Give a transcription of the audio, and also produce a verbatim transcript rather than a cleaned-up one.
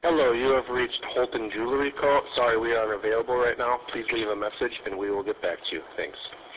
Hello, you have reached Holton Jewelry Co. Sorry, we are unavailable right now. Please leave a message and we will get back to you. Thanks.